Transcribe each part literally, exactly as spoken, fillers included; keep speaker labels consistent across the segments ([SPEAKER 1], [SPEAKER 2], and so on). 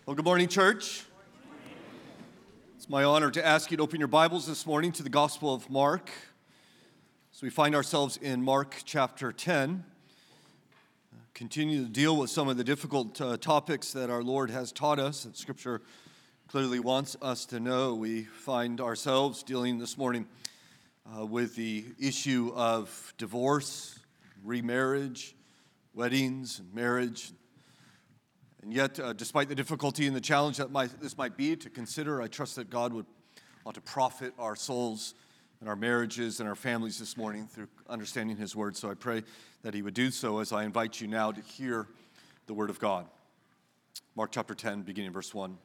[SPEAKER 1] Well, good morning, church. It's my honor to ask you to open your Bibles this morning to the Gospel of Mark. So we find ourselves in Mark chapter ten. Continue to deal with some of the difficult uh, topics that our Lord has taught us, that Scripture clearly wants us to know. We find ourselves dealing this morning uh, with the issue of divorce, remarriage, weddings, and marriage. And yet, uh, despite the difficulty and the challenge that might, this might be to consider, I trust that God would want to profit our souls and our marriages and our families this morning through understanding His Word. So I pray that He would do so as I invite you now to hear the Word of God. Mark chapter ten, beginning verse one.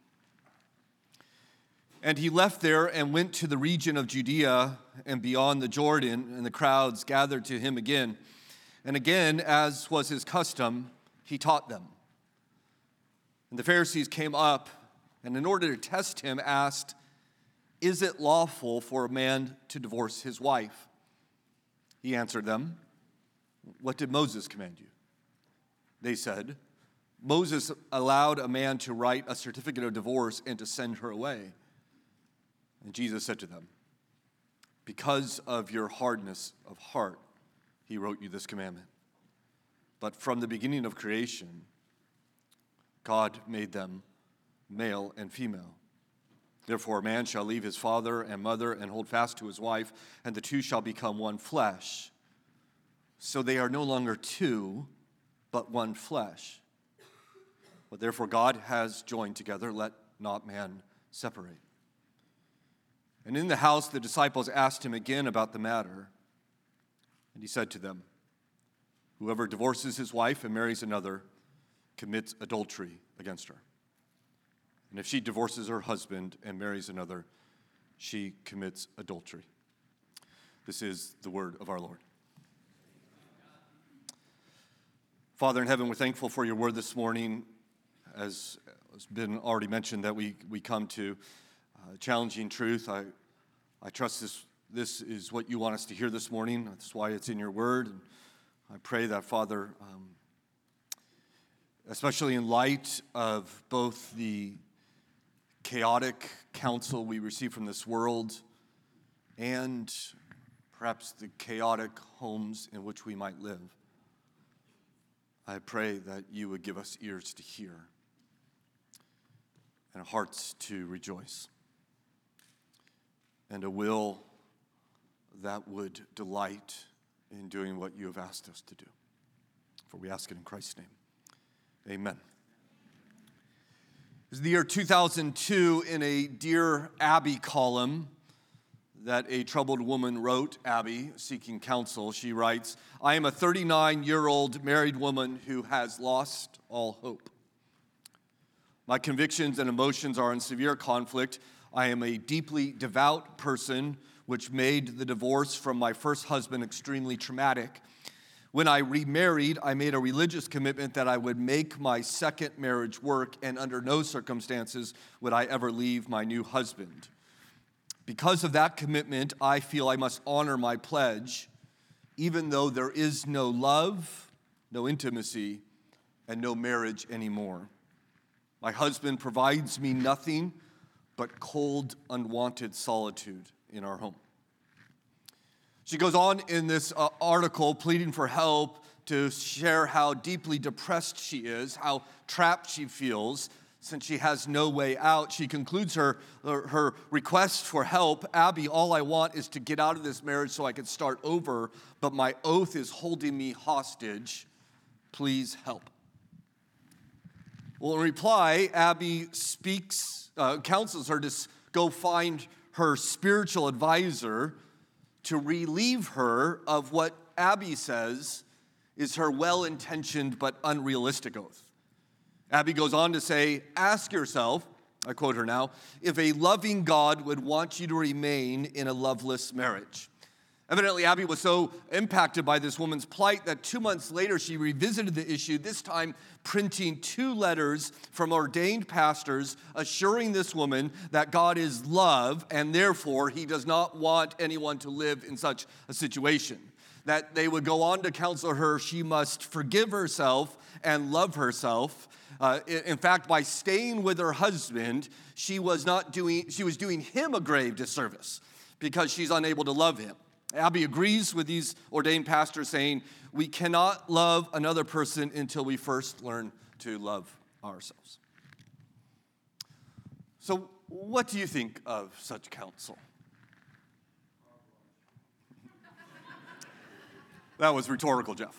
[SPEAKER 1] And he left there and went to the region of Judea and beyond the Jordan, and the crowds gathered to him again. And again, as was his custom, he taught them. And the Pharisees came up, and in order to test him, asked, "Is it lawful for a man to divorce his wife?" He answered them, "What did Moses command you?" They said, "Moses allowed a man to write a certificate of divorce and to send her away." And Jesus said to them, "Because of your hardness of heart, he wrote you this commandment. But from the beginning of creation, God made them male and female. Therefore, a man shall leave his father and mother and hold fast to his wife, and the two shall become one flesh. So they are no longer two, but one flesh. What therefore God has joined together, let not man separate." And in the house the disciples asked him again about the matter, and he said to them, "Whoever divorces his wife and marries another commits adultery against her. And if she divorces her husband and marries another, she commits adultery." This is the word of our Lord. Father in heaven, we're thankful for your word this morning. As has been already mentioned, that we, we come to uh, challenging truth. I, I trust this, this is what you want us to hear this morning. That's why it's in your word. And I pray that, Father, um, especially in light of both the chaotic counsel we receive from this world and perhaps the chaotic homes in which we might live, I pray that you would give us ears to hear and hearts to rejoice and a will that would delight in doing what you have asked us to do. For we ask it in Christ's name. Amen. It was the year two thousand two, in a Dear Abby column that a troubled woman wrote, Abby, seeking counsel. She writes, "I am a thirty-nine-year-old married woman who has lost all hope. My convictions and emotions are in severe conflict. I am a deeply devout person, which made the divorce from my first husband extremely traumatic. When I remarried, I made a religious commitment that I would make my second marriage work, and under no circumstances would I ever leave my new husband. Because of that commitment, I feel I must honor my pledge, even though there is no love, no intimacy, and no marriage anymore. My husband provides me nothing but cold, unwanted solitude in our home." She goes on in this uh, article pleading for help to share how deeply depressed she is, how trapped she feels since she has no way out. She concludes her, her, her request for help. "Abby, all I want is to get out of this marriage so I can start over, but my oath is holding me hostage. Please help." Well, in reply, Abby speaks, uh, counsels her to go find her spiritual advisor to relieve her of what Abby says is her well-intentioned but unrealistic oath. Abby goes on to say, "Ask yourself," I quote her now, "if a loving God would want you to remain in a loveless marriage." Evidently, Abby was so impacted by this woman's plight that two months later she revisited the issue, this time printing two letters from ordained pastors assuring this woman that God is love and therefore he does not want anyone to live in such a situation. that they would go on to counsel her she must forgive herself and love herself. Uh, in fact, by staying with her husband, she was not doing, she was doing him a grave disservice because she's unable to love him. Abby agrees with these ordained pastors, saying, we cannot love another person until we first learn to love ourselves. So, what do you think of such counsel? That was rhetorical, Jeff.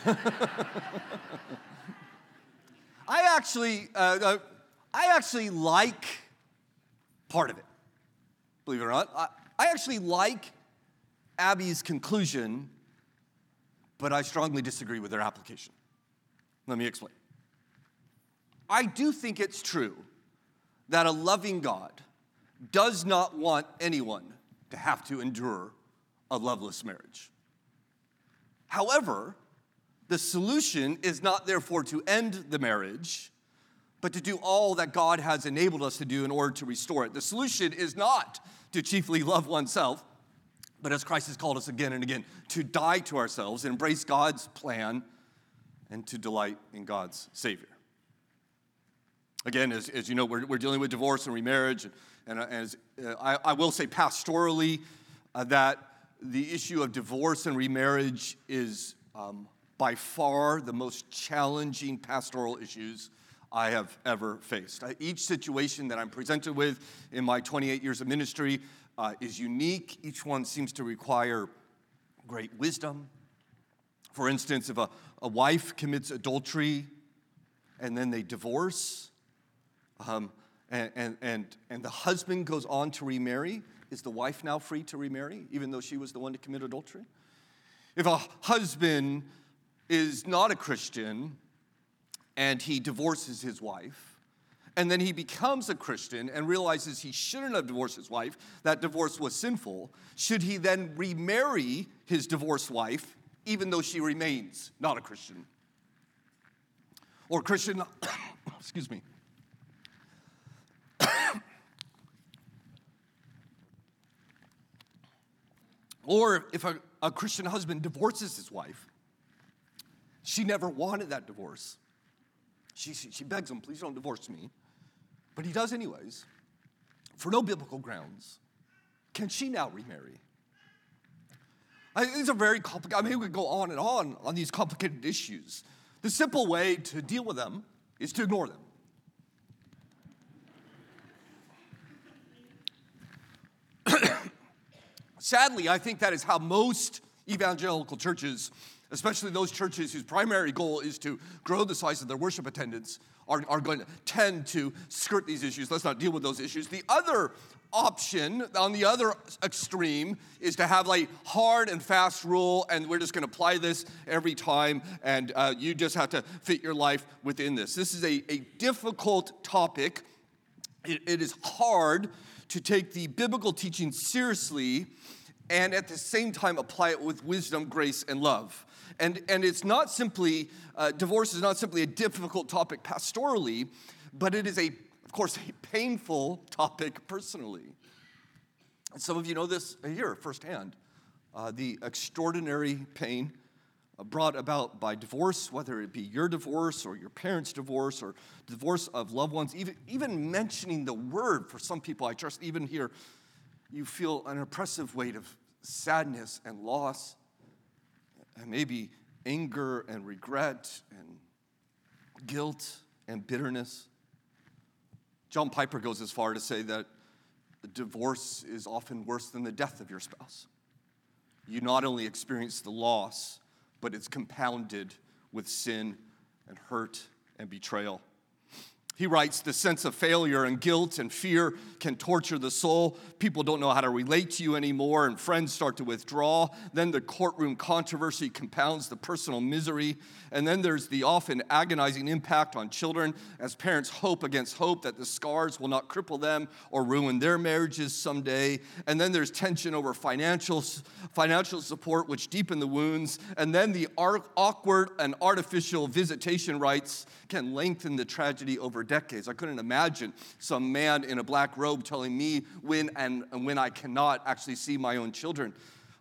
[SPEAKER 1] I actually, uh, uh, I actually like part of it, believe it or not. I, I actually like Abby's conclusion, but I strongly disagree with their application. Let me explain. I do think it's true that a loving God does not want anyone to have to endure a loveless marriage. However, the solution is not therefore to end the marriage, but to do all that God has enabled us to do in order to restore it. The solution is not to chiefly love oneself, but as Christ has called us again and again, to die to ourselves, embrace God's plan, and to delight in God's Savior. Again, as, as you know, we're, we're dealing with divorce and remarriage, and, and as uh, I, I will say pastorally uh, that the issue of divorce and remarriage is um, by far the most challenging pastoral issues I have ever faced. I, each situation that I'm presented with in my twenty-eight years of ministry uh, is unique. Each one seems to require great wisdom. For instance, if a, a wife commits adultery and then they divorce, um, and, and, and, and the husband goes on to remarry, is the wife now free to remarry, even though she was the one to commit adultery? If a husband is not a Christian and he divorces his wife, and then he becomes a Christian and realizes he shouldn't have divorced his wife, that divorce was sinful, should he then remarry his divorced wife, even though she remains not a Christian? Or Christian, excuse me. Or if a, a Christian husband divorces his wife, she never wanted that divorce. She, she, she begs him, please don't divorce me. But he does anyways, for no biblical grounds. Can she now remarry? I, these are very complicated. I mean, we could go on and on on these complicated issues. The simple way to deal with them is to ignore them. Sadly, I think that is how most evangelical churches, especially those churches whose primary goal is to grow the size of their worship attendance, are, are going to tend to skirt these issues. Let's not deal with those issues. The other option, on the other extreme, is to have like hard and fast rule, and we're just going to apply this every time, and uh, you just have to fit your life within this. This is a, a difficult topic. It, it is hard to take the biblical teaching seriously and at the same time apply it with wisdom, grace, and love. And, and it's not simply, uh, divorce is not simply a difficult topic pastorally, but it is, a, of course, a painful topic personally. And some of you know this here firsthand, uh, the extraordinary pain brought about by divorce, whether it be your divorce or your parents' divorce or divorce of loved ones. Even, even mentioning the word, for some people, I trust even here, you feel an oppressive weight of sadness and loss, and maybe anger and regret and guilt and bitterness. John Piper goes as far to say that divorce is often worse than the death of your spouse. You not only experience the loss, but it's compounded with sin and hurt and betrayal. He writes, the sense of failure and guilt and fear can torture the soul. People don't know how to relate to you anymore, and friends start to withdraw. Then the courtroom controversy compounds the personal misery. And then there's the often agonizing impact on children as parents hope against hope that the scars will not cripple them or ruin their marriages someday. And then there's tension over financial, financial support, which deepen the wounds. And then the awkward and artificial visitation rights can lengthen the tragedy over decades. I couldn't imagine some man in a black robe telling me when and when I cannot actually see my own children.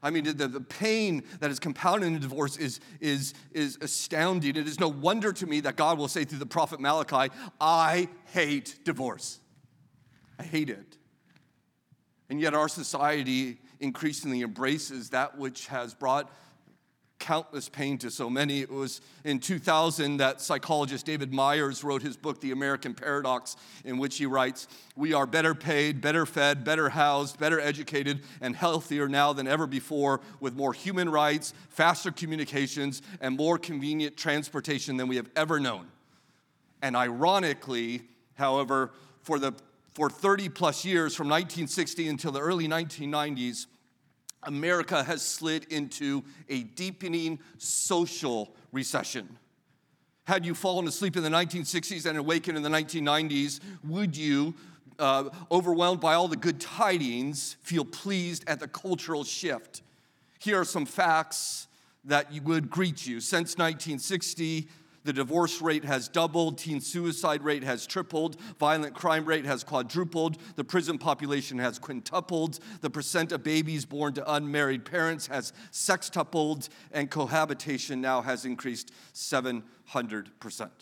[SPEAKER 1] I mean, the, the pain that is compounded in divorce is, is, is astounding. It is no wonder to me that God will say through the prophet Malachi, I hate divorce. I hate it. And yet our society increasingly embraces that which has brought countless pain to so many. It was in two thousand that psychologist David Myers wrote his book, The American Paradox, in which he writes, we are better paid, better fed, better housed, better educated, and healthier now than ever before, with more human rights, faster communications, and more convenient transportation than we have ever known. And ironically, however, for the for thirty plus years, from nineteen sixty until the early nineteen nineties, America has slid into a deepening social recession. Had you fallen asleep in the nineteen sixties and awakened in the nineteen nineties, would you, uh, overwhelmed by all the good tidings, feel pleased at the cultural shift? Here are some facts that would greet you. Since nineteen sixty, the divorce rate has doubled, teen suicide rate has tripled, violent crime rate has quadrupled, the prison population has quintupled, the percent of babies born to unmarried parents has sextupled, and cohabitation now has increased seven hundred percent.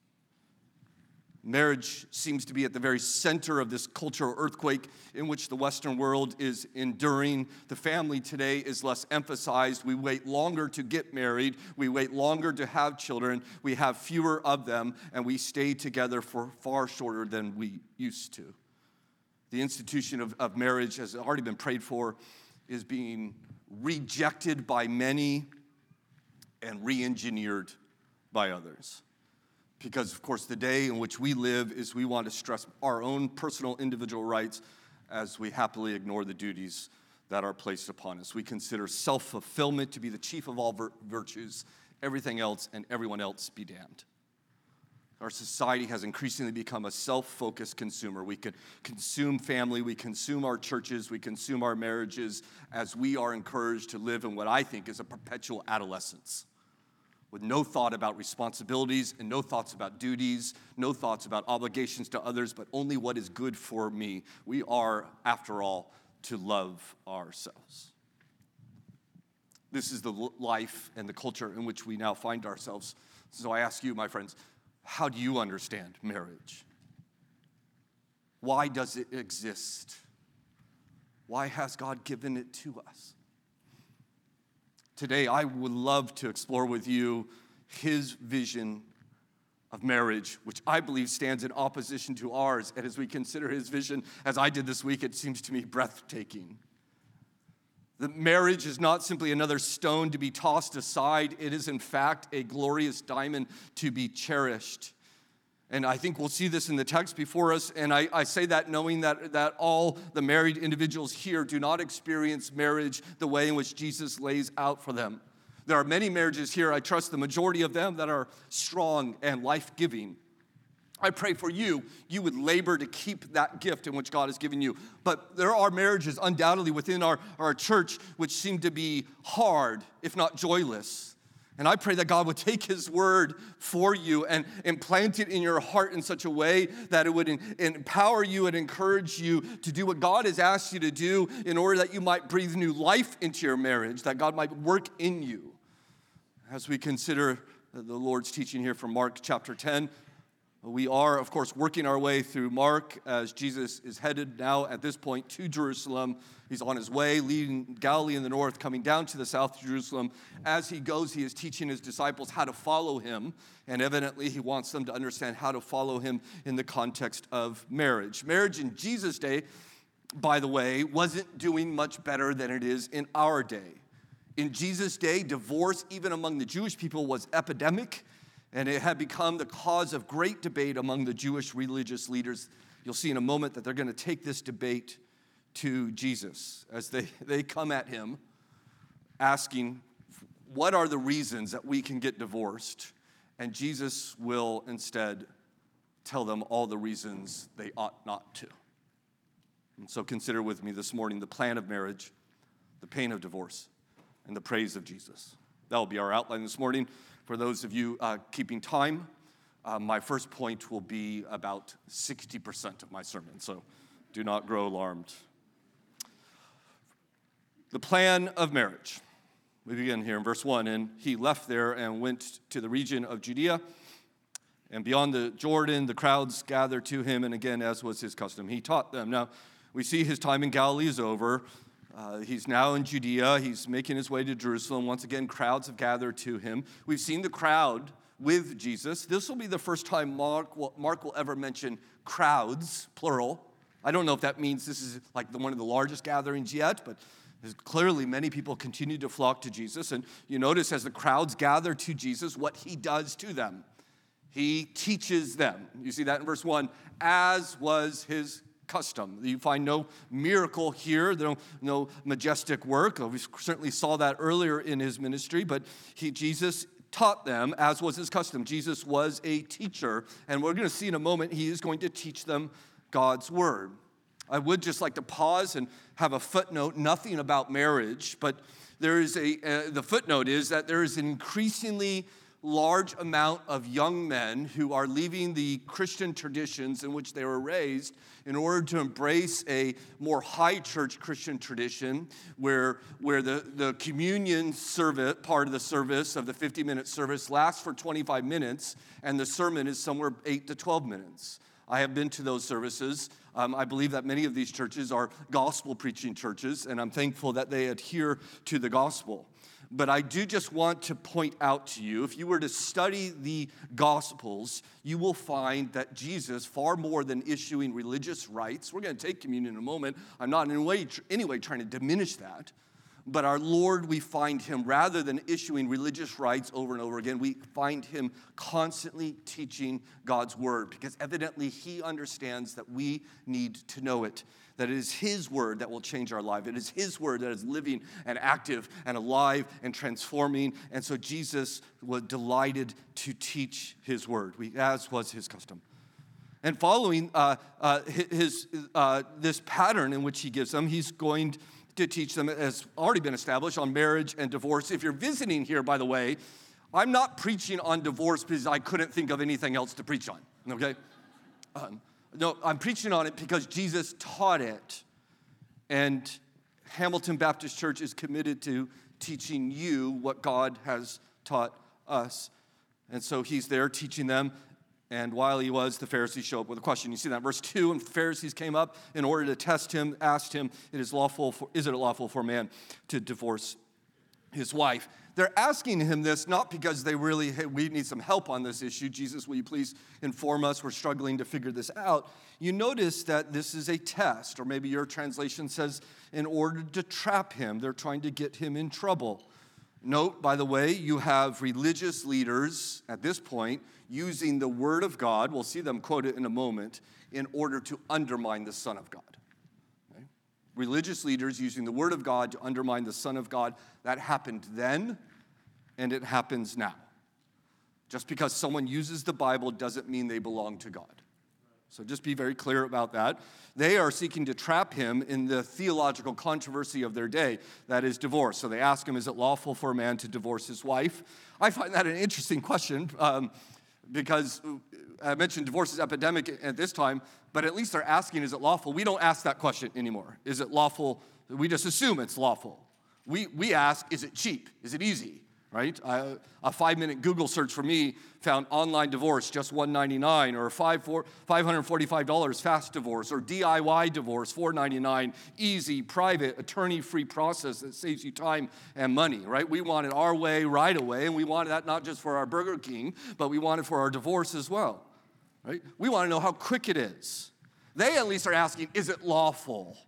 [SPEAKER 1] Marriage seems to be at the very center of this cultural earthquake in which the Western world is enduring. The family today is less emphasized. We wait longer to get married. We wait longer to have children. We have fewer of them, and we stay together for far shorter than we used to. The institution of, of marriage has already been prayed for, is being rejected by many and re-engineered by others. Because, of course, the day in which we live is we want to stress our own personal individual rights as we happily ignore the duties that are placed upon us. We consider self-fulfillment to be the chief of all vir- virtues, everything else and everyone else be damned. Our society has increasingly become a self-focused consumer. We can consume family, we consume our churches, we consume our marriages as we are encouraged to live in what I think is a perpetual adolescence, with no thought about responsibilities and no thoughts about duties, no thoughts about obligations to others, but only what is good for me. We are, after all, to love ourselves. This is the life and the culture in which we now find ourselves. So I ask you, my friends, how do you understand marriage? Why does it exist? Why has God given it to us? Today, I would love to explore with you his vision of marriage, which I believe stands in opposition to ours. And as we consider his vision, as I did this week, it seems to me breathtaking. The marriage is not simply another stone to be tossed aside. It is, in fact, a glorious diamond to be cherished. And I think we'll see this in the text before us, and I, I say that knowing that, that all the married individuals here do not experience marriage the way in which Jesus lays out for them. There are many marriages here, I trust the majority of them, that are strong and life-giving. I pray for you, you would labor to keep that gift in which God has given you. But there are marriages undoubtedly within our, our church which seem to be hard, if not joyless. And I pray that God would take his word for you and implant it in your heart in such a way that it would empower you and encourage you to do what God has asked you to do in order that you might breathe new life into your marriage, that God might work in you. As we consider the Lord's teaching here from Mark chapter ten, we are, of course, working our way through Mark as Jesus is headed now at this point to Jerusalem. He's on his way, leaving Galilee in the north, coming down to the south to Jerusalem. As he goes, he is teaching his disciples how to follow him, and evidently he wants them to understand how to follow him in the context of marriage. Marriage in Jesus' day, by the way, wasn't doing much better than it is in our day. In Jesus' day, divorce, even among the Jewish people, was epidemic, and it had become the cause of great debate among the Jewish religious leaders. You'll see in a moment that they're going to take this debate to Jesus as they, they come at him asking, what are the reasons that we can get divorced? And Jesus will instead tell them all the reasons they ought not to. And so consider with me this morning the plan of marriage, the pain of divorce, and the praise of Jesus. That will be our outline this morning. For those of you uh, keeping time, uh, my first point will be about sixty percent of my sermon, so do not grow alarmed. The plan of marriage. We begin here in verse one. And he left there and went to the region of Judea. And beyond the Jordan, the crowds gathered to him. And again, as was his custom, he taught them. Now, we see his time in Galilee is over. Uh, he's now in Judea. He's making his way to Jerusalem. Once again, crowds have gathered to him. We've seen the crowd with Jesus. This will be the first time Mark will, Mark will ever mention crowds, plural. I don't know if that means this is like the, one of the largest gatherings yet, but clearly many people continue to flock to Jesus. And you notice as the crowds gather to Jesus, what he does to them. He teaches them. You see that in verse one, as was his custom. You find no miracle here, no, no majestic work. We certainly saw that earlier in his ministry, but he, Jesus taught them as was his custom. Jesus was a teacher, and we're going to see in a moment he is going to teach them God's word. I would just like to pause and have a footnote, nothing about marriage, but there is a, uh, the footnote is that there is an increasingly large amount of young men who are leaving the Christian traditions in which they were raised in order to embrace a more high church Christian tradition where, where the, the communion service, part of the service of the fifty-minute service lasts for twenty-five minutes and the sermon is somewhere eight to twelve minutes. I have been to those services. Um, I believe that many of these churches are gospel preaching churches, and I'm thankful that they adhere to the gospel. But I do just want to point out to you, if you were to study the Gospels, you will find that Jesus, far more than issuing religious rites, we're going to take communion in a moment. I'm not in any way, any way trying to diminish that. But our Lord, we find him, rather than issuing religious rites over and over again, we find him constantly teaching God's word, because evidently he understands that we need to know it, that it is his word that will change our life. It is his word that is living and active and alive and transforming. And so Jesus was delighted to teach his word, as was his custom. And following uh, uh, his uh, this pattern in which he gives them, he's going to to teach them, as already been established, on marriage and divorce. If you're visiting here, by the way, I'm not preaching on divorce because I couldn't think of anything else to preach on, okay? Um, no, I'm preaching on it because Jesus taught it, and Hamilton Baptist Church is committed to teaching you what God has taught us. And so he's there teaching them. And while he was, the Pharisees show up with a question. You see that in verse two, and the Pharisees came up in order to test him, asked him, it is lawful for, is it lawful for a man to divorce his wife? They're asking him this not because they really, hey, we need some help on this issue. Jesus, will you please inform us? We're struggling to figure this out. You notice that this is a test, or maybe your translation says in order to trap him. They're trying to get him in trouble. Note, by the way, you have religious leaders at this point using the word of God, we'll see them quote it in a moment, in order to undermine the Son of God. Okay? Religious leaders using the word of God to undermine the Son of God. That happened then, and it happens now. Just because someone uses the Bible doesn't mean they belong to God. So just be very clear about that. They are seeking to trap him in the theological controversy of their day, that is divorce. So they ask him, is it lawful for a man to divorce his wife? I find that an interesting question um, because I mentioned divorce is epidemic at this time, but at least they're asking, is it lawful? We don't ask that question anymore. Is it lawful? We just assume it's lawful. We, we ask, is it cheap? Is it easy? Right? I, a five-minute Google search for me found online divorce, just one hundred ninety-nine dollars, or five, four, five hundred forty-five dollars fast divorce, or D I Y divorce, four hundred ninety-nine dollars, easy, private, attorney-free process that saves you time and money, right? We want it our way, right away, and we want that not just for our Burger King, but we want it for our divorce as well, right? We want to know how quick it is. They at least are asking, is it lawful?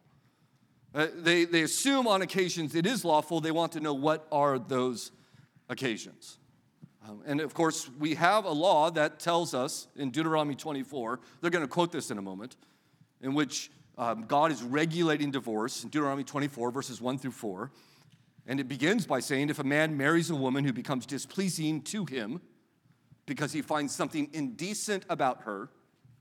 [SPEAKER 1] Uh, they, they assume on occasions it is lawful. They want to know what are those occasions. Um, and of course, we have a law that tells us in Deuteronomy twenty-four, they're going to quote this in a moment, in which um, God is regulating divorce in Deuteronomy twenty-four, verses one through four. And it begins by saying, if a man marries a woman who becomes displeasing to him because he finds something indecent about her,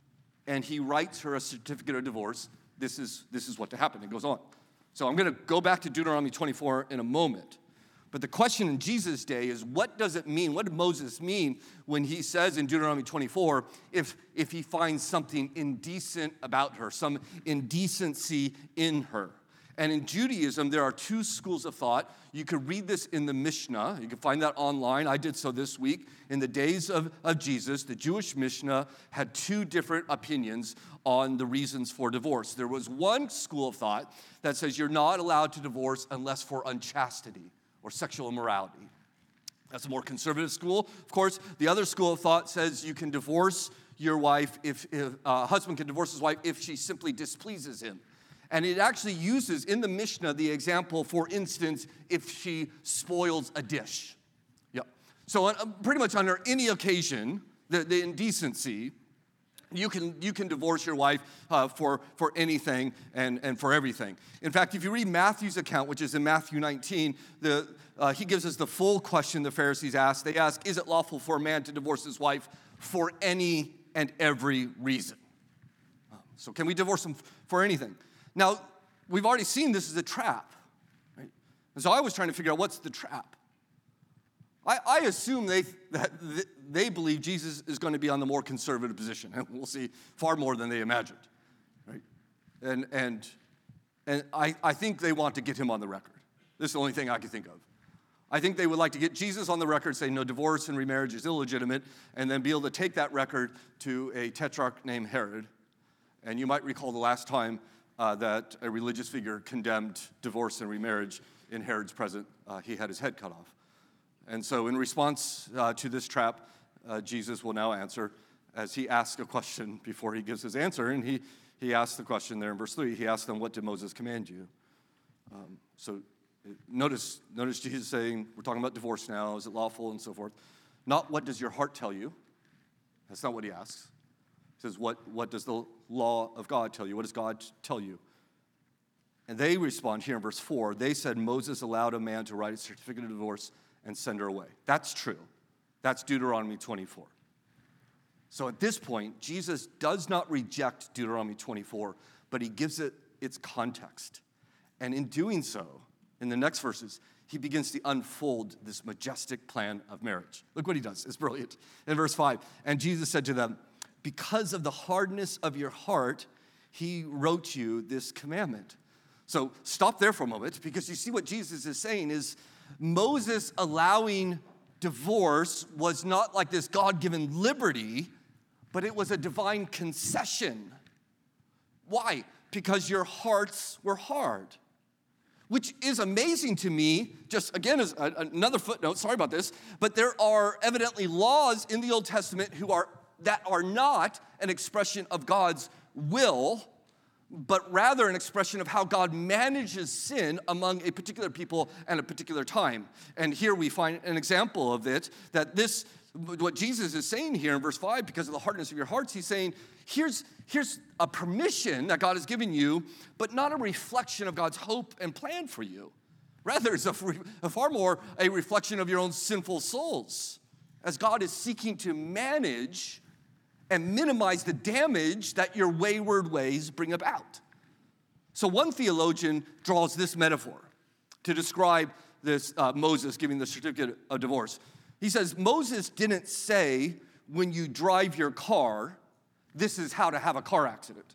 [SPEAKER 1] and he writes her a certificate of divorce, this is, this is what to happen. It goes on. So I'm going to go back to Deuteronomy twenty-four in a moment. But the question in Jesus' day is, what does it mean? What did Moses mean when he says in Deuteronomy twenty-four, if, if he finds something indecent about her, some indecency in her? And in Judaism, there are two schools of thought. You could read this in the Mishnah. You can find that online. I did so this week. In the days of, of Jesus, the Jewish Mishnah had two different opinions on the reasons for divorce. There was one school of thought that says you're not allowed to divorce unless for unchastity or sexual immorality. That's a more conservative school. Of course, the other school of thought says you can divorce your wife if, if a uh, husband can divorce his wife if she simply displeases him. And it actually uses in the Mishnah the example, for instance, if she spoils a dish. Yeah. So uh, pretty much under any occasion, the, the indecency, you can you can divorce your wife uh, for, for anything and, and for everything. In fact, if you read Matthew's account, which is in Matthew nineteen, the uh, he gives us the full question the Pharisees asked. They ask, is it lawful for a man to divorce his wife for any and every reason? So can we divorce him for anything? Now, we've already seen this is a trap, right? And so I was trying to figure out what's the trap. I, I assume they that they believe Jesus is going to be on the more conservative position, and we'll see far more than they imagined, right? And and and I, I think they want to get him on the record. This is the only thing I can think of. I think they would like to get Jesus on the record, saying no, divorce and remarriage is illegitimate, and then be able to take that record to a tetrarch named Herod. And you might recall the last time Uh, that a religious figure condemned divorce and remarriage in Herod's presence. Uh, he had his head cut off. And so in response uh, to this trap, uh, Jesus will now answer as he asks a question before he gives his answer. And he, he asks the question there in verse three. He asks them, what did Moses command you? Um, so notice, notice Jesus saying, we're talking about divorce now. Is it lawful and so forth? Not what does your heart tell you? That's not what he asks. He says, what, what does the law of God tell you? What does God tell you? And they respond here in verse four. They said, Moses allowed a man to write a certificate of divorce and send her away. That's true. That's Deuteronomy twenty-four. So at this point, Jesus does not reject Deuteronomy twenty-four, but he gives it its context. And in doing so, in the next verses, he begins to unfold this majestic plan of marriage. Look what he does. It's brilliant. In verse five, and Jesus said to them, because of the hardness of your heart, he wrote you this commandment. So stop there for a moment, because you see what Jesus is saying is Moses allowing divorce was not like this God-given liberty, but it was a divine concession. Why? Because your hearts were hard. Which is amazing to me, just again as another footnote, sorry about this, but there are evidently laws in the Old Testament who are that are not an expression of God's will, but rather an expression of how God manages sin among a particular people and a particular time. And here we find an example of it, that this, what Jesus is saying here in verse five, because of the hardness of your hearts, he's saying, here's, here's a permission that God has given you, but not a reflection of God's hope and plan for you. Rather, it's a, a far more a reflection of your own sinful souls, as God is seeking to manage and minimize the damage that your wayward ways bring about. So one theologian draws this metaphor to describe this uh, Moses giving the certificate of divorce. He says, Moses didn't say, when you drive your car, this is how to have a car accident.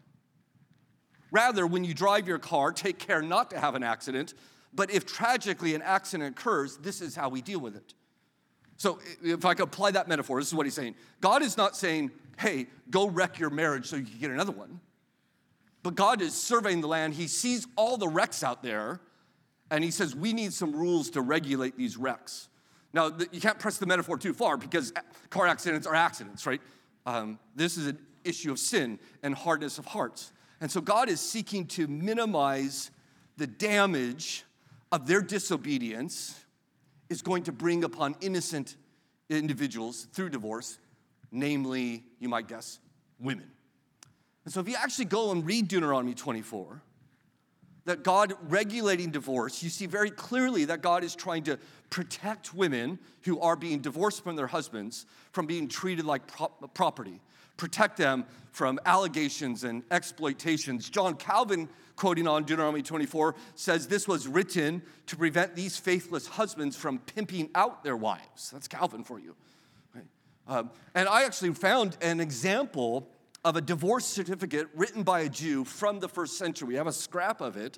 [SPEAKER 1] Rather, when you drive your car, take care not to have an accident, but if tragically an accident occurs, this is how we deal with it. So if I could apply that metaphor, this is what he's saying. God is not saying, hey, go wreck your marriage so you can get another one. But God is surveying the land. He sees all the wrecks out there, and he says, we need some rules to regulate these wrecks. Now, you can't press the metaphor too far, because car accidents are accidents, right? Um, this is an issue of sin and hardness of hearts. And so God is seeking to minimize the damage of their disobedience is going to bring upon innocent individuals through divorce, namely, you might guess, women. And so if you actually go and read Deuteronomy twenty-four, that God regulating divorce, you see very clearly that God is trying to protect women who are being divorced from their husbands from being treated like prop- property, protect them from allegations and exploitations. John Calvin, quoting on Deuteronomy twenty-four, says this was written to prevent these faithless husbands from pimping out their wives. That's Calvin for you. Right? Um, and I actually found an example of a divorce certificate written by a Jew from the first century. We have a scrap of it,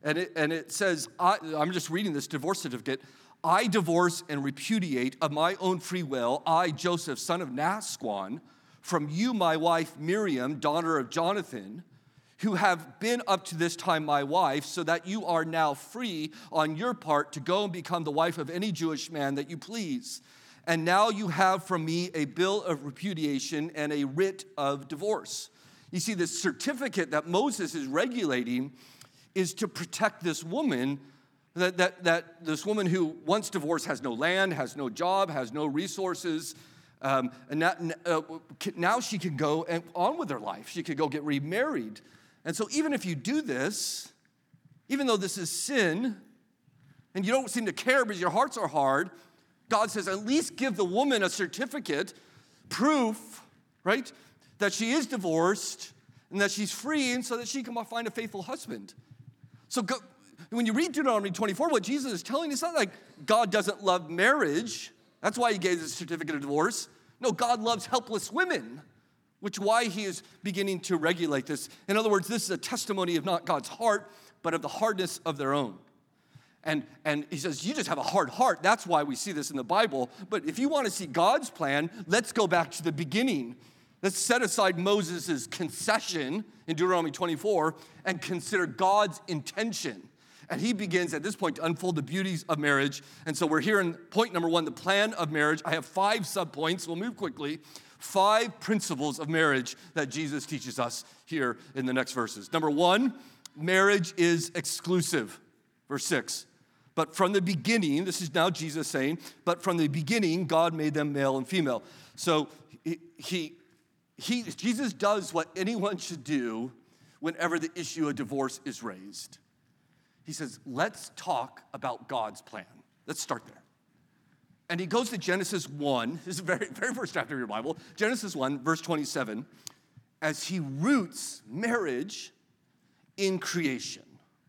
[SPEAKER 1] And it, and it says, I, I'm just reading this divorce certificate. I divorce and repudiate of my own free will, I, Joseph, son of Nasquan, from you, my wife, Miriam, daughter of Jonathan, who have been up to this time my wife, so that you are now free on your part to go and become the wife of any Jewish man that you please. And now you have from me a bill of repudiation and a writ of divorce. You see, this certificate that Moses is regulating is to protect this woman, that, that, that this woman who once divorced has no land, has no job, has no resources, um, and now, uh, now she can go and on with her life. She could go get remarried. And so even if you do this, even though this is sin, and you don't seem to care because your hearts are hard, God says at least give the woman a certificate, proof, right, that she is divorced and that she's free, and so that she can find a faithful husband. So go, when you read Deuteronomy twenty-four, what Jesus is telling you, it's not like God doesn't love marriage. That's why he gave the certificate of divorce. No, God loves helpless women, which is why he is beginning to regulate this. In other words, this is a testimony of not God's heart, but of the hardness of their own. And, and he says, you just have a hard heart. That's why we see this in the Bible. But if you want to see God's plan, let's go back to the beginning. Let's set aside Moses' concession in Deuteronomy twenty-four and consider God's intention. And he begins at this point to unfold the beauties of marriage. And so we're here in point number one, the plan of marriage. I have five subpoints. We'll move quickly. Five principles of marriage that Jesus teaches us here in the next verses. Number one, marriage is exclusive. Verse six. But from the beginning, this is now Jesus saying, but from the beginning, God made them male and female. So he, he, he Jesus does what anyone should do whenever the issue of divorce is raised. He says, let's talk about God's plan. Let's start there. And he goes to Genesis one, this is the very, very first chapter of your Bible, Genesis one, verse twenty-seven, as he roots marriage in creation.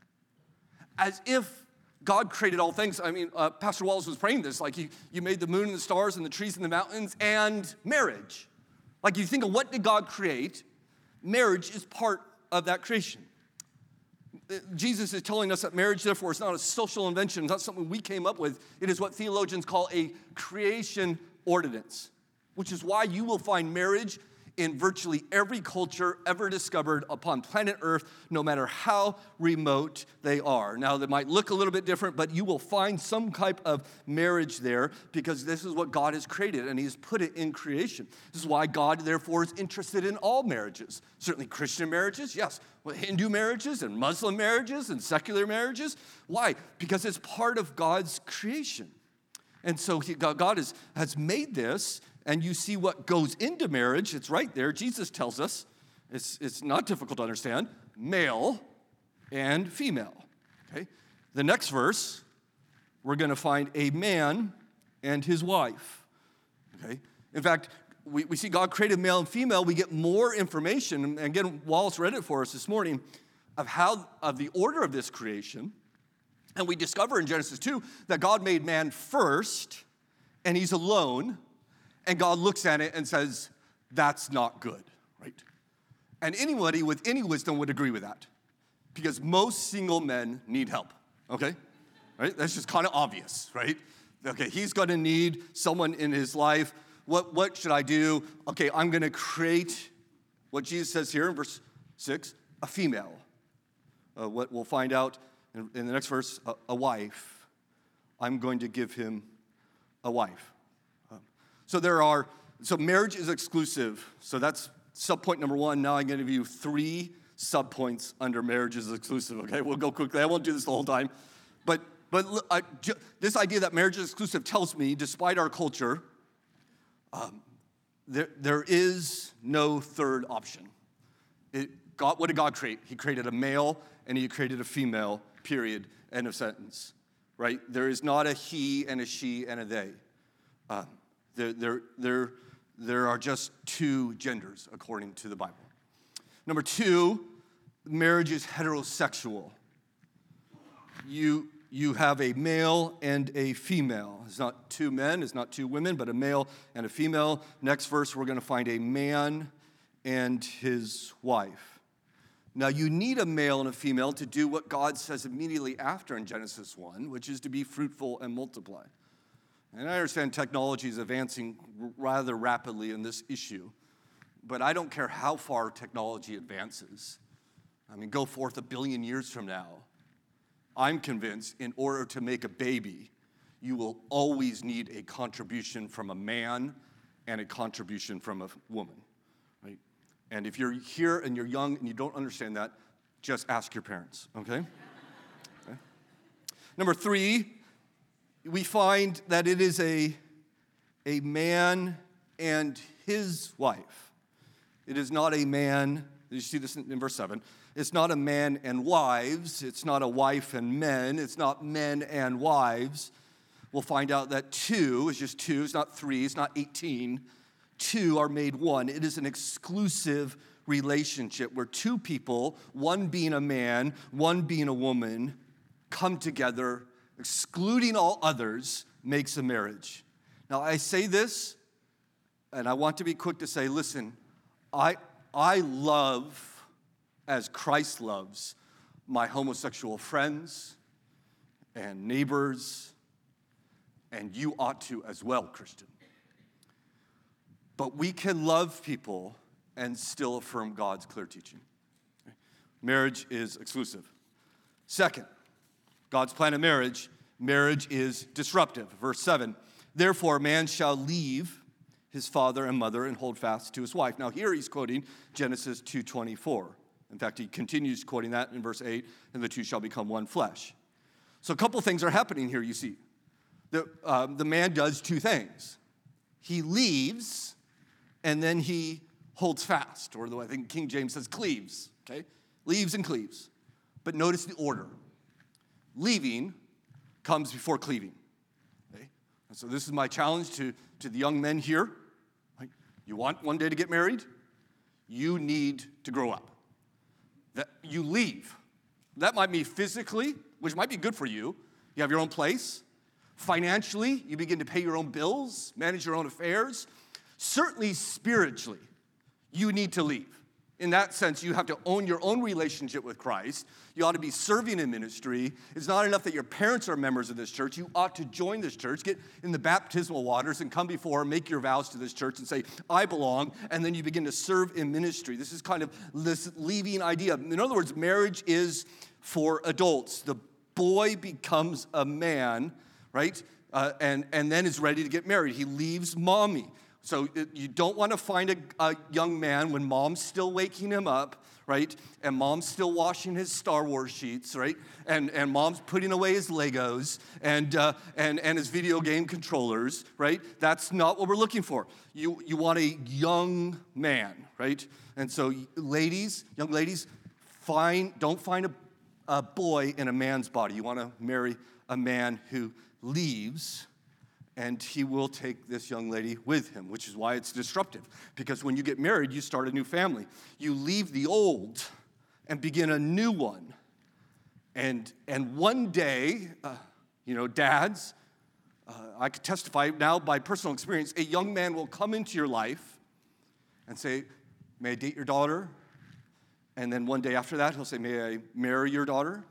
[SPEAKER 1] As if God created all things. I mean, uh, Pastor Wallace was praying this, like you, you made the moon and the stars and the trees and the mountains and marriage. Like you think of what did God create? Marriage is part of that creation. Jesus is telling us that marriage, therefore, is not a social invention. It's not something we came up with. It is what theologians call a creation ordinance, which is why you will find marriage in virtually every culture ever discovered upon planet Earth, no matter how remote they are. Now, they might look a little bit different, but you will find some type of marriage there because this is what God has created, and he has put it in creation. This is why God, therefore, is interested in all marriages. Certainly Christian marriages, yes. Well, Hindu marriages and Muslim marriages and secular marriages. Why? Because it's part of God's creation. And so he, God has, has made this. And you see what goes into marriage. It's right there. Jesus tells us, it's, it's not difficult to understand, male and female. Okay. The next verse, we're going to find a man and his wife. Okay. In fact, we, we see God created male and female. We get more information. And again, Wallace read it for us this morning of how, of the order of this creation. And we discover in Genesis two that God made man first, and he's alone. And God looks at it and says, that's not good, right? And anybody with any wisdom would agree with that because most single men need help, okay? Right? That's just kind of obvious, right? Okay, he's going to need someone in his life. What, what should I do? Okay, I'm going to create what Jesus says here in verse six, a female. Uh, what we'll find out in, in the next verse, a, a wife. I'm going to give him a wife. So there are, so marriage is exclusive. So that's subpoint number one. Now I'm going to give you three subpoints under marriage is exclusive, okay? We'll go quickly. I won't do this the whole time. But but uh, this idea that marriage is exclusive tells me, despite our culture, um, there, there is no third option. It, God, what did God create? He created a male and he created a female, period, end of sentence, right? There is not a he and a she and a they. Um, There, there, there, there are just two genders, according to the Bible. Number two, marriage is heterosexual. You, you have a male and a female. It's not two men, it's not two women, but a male and a female. Next verse, we're going to find a man and his wife. Now, you need a male and a female to do what God says immediately after in Genesis one, which is to be fruitful and multiply. And I understand technology is advancing rather rapidly in this issue, but I don't care how far technology advances. I mean, go forth a billion years from now. I'm convinced in order to make a baby, you will always need a contribution from a man and a contribution from a woman, right? And if you're here and you're young and you don't understand that, just ask your parents, okay? Okay. Number three, we find that it is a, a man and his wife. It is not a man, you see this in, in verse seven, it's not a man and wives, it's not a wife and men, it's not men and wives. We'll find out that two is just two, it's not three, it's not eighteen. Two are made one. It is an exclusive relationship where two people, one being a man, one being a woman, come together, excluding all others, makes a marriage. Now, I say this, and I want to be quick to say, listen, I, I love, as Christ loves, my homosexual friends and neighbors, and you ought to as well, Christian. But we can love people and still affirm God's clear teaching. Marriage is exclusive. Second, God's plan of marriage, marriage is disruptive. Verse seven, therefore a man shall leave his father and mother and hold fast to his wife. Now here he's quoting Genesis two twenty-four. In fact, he continues quoting that in verse eight, and the two shall become one flesh. So a couple things are happening here, you see. The, um, the man does two things. He leaves, and then he holds fast, or I think King James says cleaves, okay? Leaves and cleaves. But notice the order. Leaving comes before cleaving, okay? And so this is my challenge to, to the young men here. Right? You want one day to get married? You need to grow up. That you leave. That might be physically, which might be good for you. You have your own place. Financially, you begin to pay your own bills, manage your own affairs. Certainly spiritually, you need to leave. In that sense, you have to own your own relationship with Christ. You ought to be serving in ministry. It's not enough that your parents are members of this church. You ought to join this church, get in the baptismal waters, and come before, make your vows to this church and say, I belong, and then you begin to serve in ministry. This is kind of this leaving idea. In other words, marriage is for adults. The boy becomes a man, right, uh, and, and then is ready to get married. He leaves mommy. So you don't want to find a, a young man when mom's still waking him up, right? And mom's still washing his Star Wars sheets, right? And and mom's putting away his Legos and uh, and and his video game controllers, right? That's not what we're looking for. You you want a young man, right? And so ladies, young ladies, find don't find a, a boy in a man's body. You want to marry a man who leaves, and he will take this young lady with him, which is why it's disruptive. Because when you get married, you start a new family. You leave the old and begin a new one. And, and one day, uh, you know, dads, uh, I could testify now by personal experience, a young man will come into your life and say, may I date your daughter? And then one day after that, he'll say, may I marry your daughter?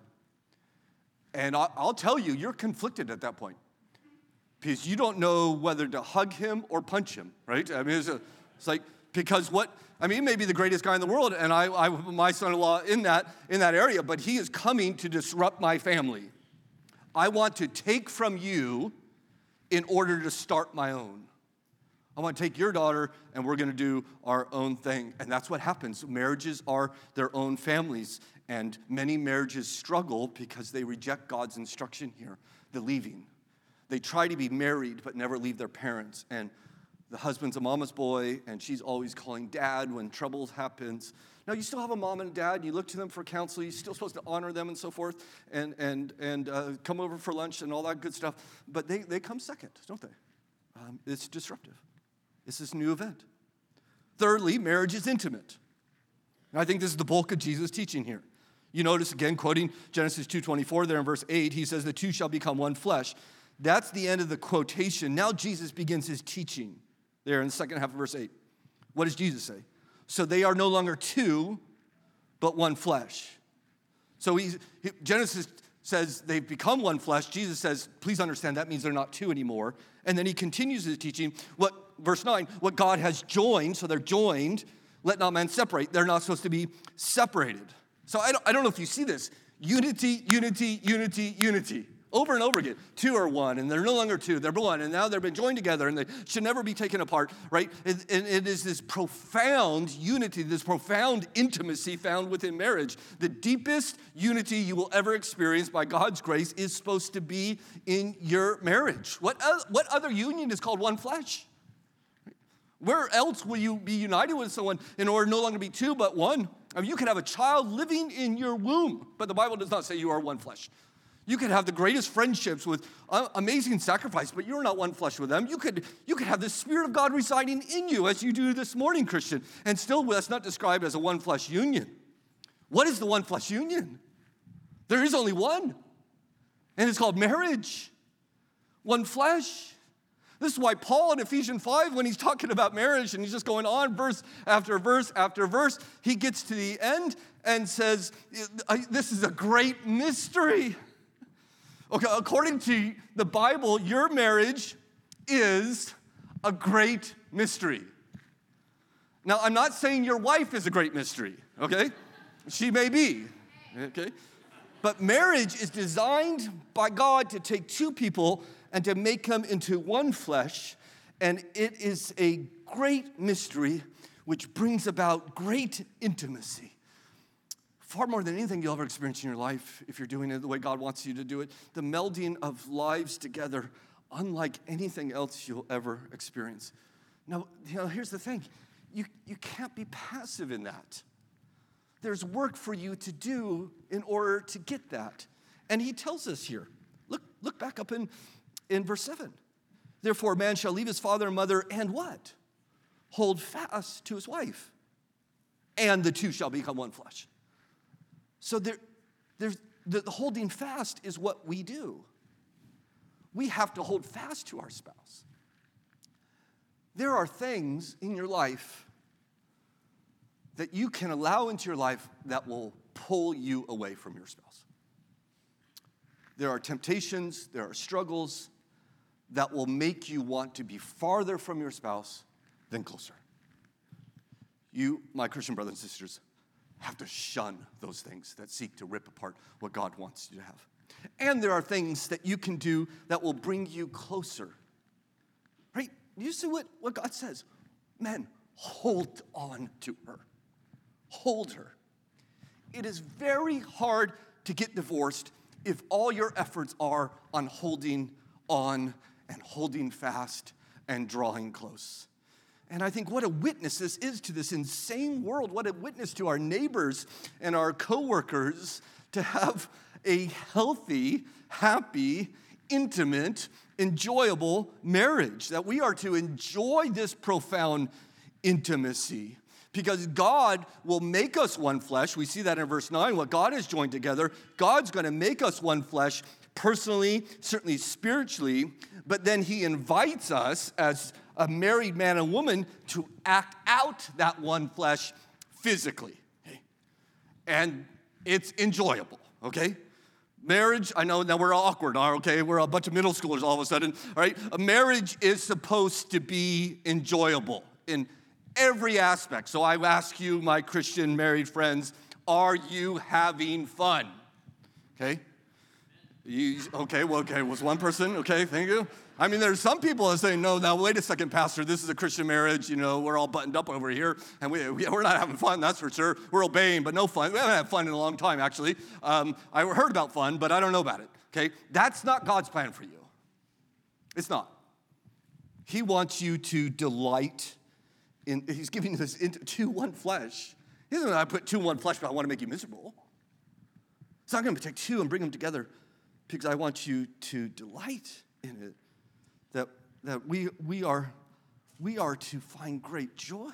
[SPEAKER 1] And I'll, I'll tell you, you're conflicted at that point. Because you don't know whether to hug him or punch him, right? I mean, it's, a, it's like, because what, I mean, he may be the greatest guy in the world, and I, I my son-in-law in that, in that area, but he is coming to disrupt my family. I want to take from you in order to start my own. I want to take your daughter, and we're going to do our own thing. And that's what happens. Marriages are their own families, and many marriages struggle because they reject God's instruction here, the leaving. They try to be married but never leave their parents. And the husband's a mama's boy, and she's always calling dad when trouble happens. Now, you still have a mom and dad. You look to them for counsel. You're still supposed to honor them and so forth, and and and uh, come over for lunch and all that good stuff. But they, they come second, don't they? Um, it's disruptive. It's this new event. Thirdly, marriage is intimate. And I think this is the bulk of Jesus' teaching here. You notice, again, quoting Genesis two twenty-four there in verse eight, he says, the two shall become one flesh. That's the end of the quotation. Now Jesus begins his teaching there in the second half of verse eight. What does Jesus say? So they are no longer two, but one flesh. So he, he, Genesis says they've become one flesh. Jesus says, please understand that means they're not two anymore. And then he continues his teaching. What, verse nine, what God has joined, so they're joined, let not man separate. They're not supposed to be separated. So I don't, I don't know if you see this. Unity, unity, unity, unity. Over and over again. Two are one, and they're no longer two. They're one, and now they've been joined together, and they should never be taken apart, right? And it is this profound unity, this profound intimacy found within marriage. The deepest unity you will ever experience by God's grace is supposed to be in your marriage. What, what other union is called one flesh? Where else will you be united with someone in order to no longer be two, but one? I mean, you can have a child living in your womb, but the Bible does not say you are one flesh. You could have the greatest friendships with amazing sacrifice, but you're not one flesh with them. You could, you could have the Spirit of God residing in you as you do this morning, Christian, and still that's not described as a one flesh union. What is the one flesh union? There is only one, and it's called marriage. One flesh. This is why Paul in Ephesians five, when he's talking about marriage, and he's just going on verse after verse after verse, he gets to the end and says, this is a great mystery. Okay, according to the Bible, your marriage is a great mystery. Now, I'm not saying your wife is a great mystery, okay? She may be, okay? But marriage is designed by God to take two people and to make them into one flesh, and it is a great mystery which brings about great intimacy. Far more than anything you'll ever experience in your life, if you're doing it the way God wants you to do it, the melding of lives together, unlike anything else you'll ever experience. Now, you know, here's the thing. You, you can't be passive in that. There's work for you to do in order to get that. And he tells us here, look, look back up in, in verse seven. Therefore, a man shall leave his father and mother and what? Hold fast to his wife. And the two shall become one flesh. So there, there's, the holding fast is what we do. We have to hold fast to our spouse. There are things in your life that you can allow into your life that will pull you away from your spouse. There are temptations, there are struggles that will make you want to be farther from your spouse than closer. You, my Christian brothers and sisters, have to shun those things that seek to rip apart what God wants you to have. And there are things that you can do that will bring you closer. Right? You see what, what God says? Men, hold on to her. Hold her. It is very hard to get divorced if all your efforts are on holding on and holding fast and drawing close. And I think what a witness this is to this insane world, what a witness to our neighbors and our coworkers to have a healthy, happy, intimate, enjoyable marriage, that we are to enjoy this profound intimacy. Because God will make us one flesh. We see that in verse nine, what God has joined together. God's going to make us one flesh personally, certainly spiritually, but then he invites us as a married man and woman to act out that one flesh physically. Okay? And it's enjoyable, okay? Marriage, I know now we're all awkward, okay? We're a bunch of middle schoolers all of a sudden, all right? A marriage is supposed to be enjoyable in every aspect. So I ask you, my Christian married friends, are you having fun? Okay? You, okay, well, okay, was one person, okay, thank you. I mean, there's some people that say, no, now wait a second, Pastor, this is a Christian marriage, you know, we're all buttoned up over here, and we, we, we're not having fun, that's for sure. We're obeying, but no fun. We haven't had fun in a long time, actually. Um, I heard about fun, but I don't know about it, okay? That's not God's plan for you. It's not. He wants you to delight in, he's giving this into two one flesh. He doesn't know I put two in one flesh, but I want to make you miserable. It's not going to take two and bring them together because I want you to delight in it. That, that we, we, are, we are to find great joy.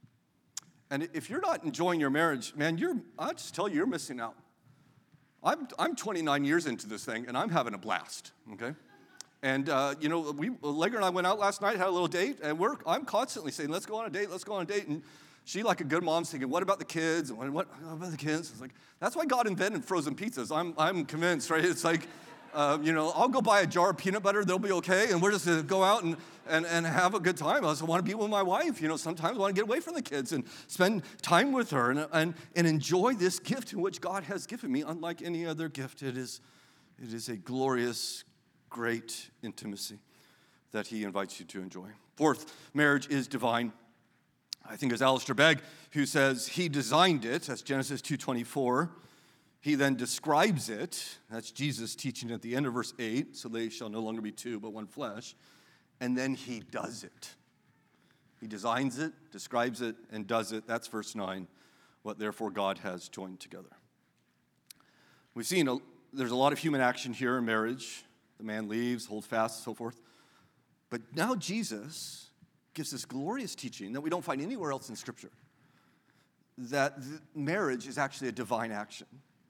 [SPEAKER 1] And if you're not enjoying your marriage, man, you're, I'll just tell you, you're missing out. I'm, I'm twenty-nine years into this thing, and I'm having a blast, okay? And, uh, you know, we, Legger and I went out last night, had a little date, and we're, I'm constantly saying, let's go on a date, let's go on a date. And she, like a good mom's, thinking, what about the kids? And what, what about the kids? It's like, that's why God invented frozen pizzas. I'm, I'm convinced, right? It's like, uh, you know, I'll go buy a jar of peanut butter. They'll be okay. And we're just going to go out and, and, and have a good time. I also want to be with my wife. You know, sometimes I want to get away from the kids and spend time with her and, and, and enjoy this gift in which God has given me. Unlike any other gift, it is, it is a glorious, great intimacy that he invites you to enjoy. Fourth, marriage is divine. I think it's Alistair Begg who says he designed it. That's Genesis two twenty-four. He then describes it. That's Jesus teaching at the end of verse eight. So they shall no longer be two, but one flesh. And then he does it. He designs it, describes it, and does it. That's verse nine. What therefore God has joined together. We've seen a, there's a lot of human action here in marriage. The man leaves, holds fast, and so forth. But now Jesus gives this glorious teaching that we don't find anywhere else in Scripture, that marriage is actually a divine action.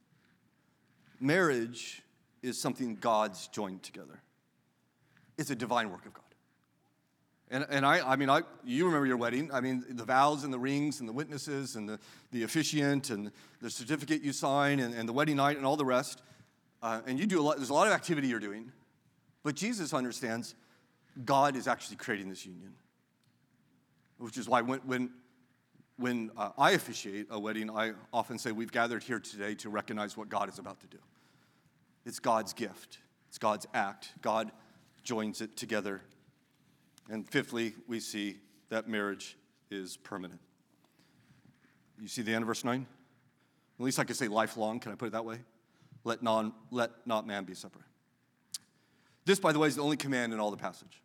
[SPEAKER 1] Marriage is something God's joined together. It's a divine work of God. And, and I, I mean, I, you remember your wedding. I mean, the vows and the rings and the witnesses and the, the officiant and the certificate you sign and, and the wedding night and all the rest. Uh, and you do a lot, there's a lot of activity you're doing. But Jesus understands God is actually creating this union. Which is why when, when, when uh, I officiate a wedding, I often say we've gathered here today to recognize what God is about to do. It's God's gift. It's God's act. God joins it together. And fifthly, we see that marriage is permanent. You see the end of verse nine? At least I could say lifelong. Can I put it that way? Let, non, let not man be separate. This, by the way, is the only command in all the passage.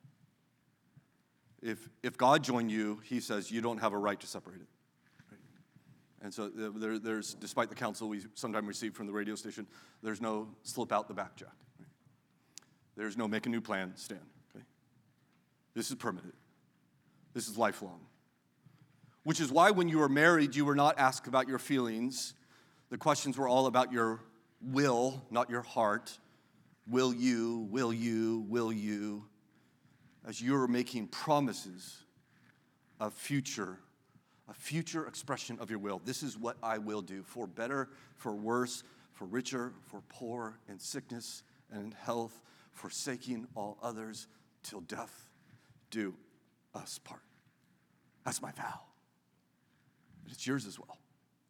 [SPEAKER 1] If, if God joined you, he says you don't have a right to separate it. Right? And so there, there's, despite the counsel we sometimes receive from the radio station, there's no slip out the back, Jack. Right? There's no make a new plan, Stan. Okay? This is permanent. This is lifelong. Which is why when you were married, you were not asked about your feelings. The questions were all about your will, not your heart. Will you, will you, will you? As you're making promises of future, a future expression of your will. This is what I will do, for better, for worse, for richer, for poor, in sickness and in health, forsaking all others, till death do us part. That's my vow. But it's yours as well.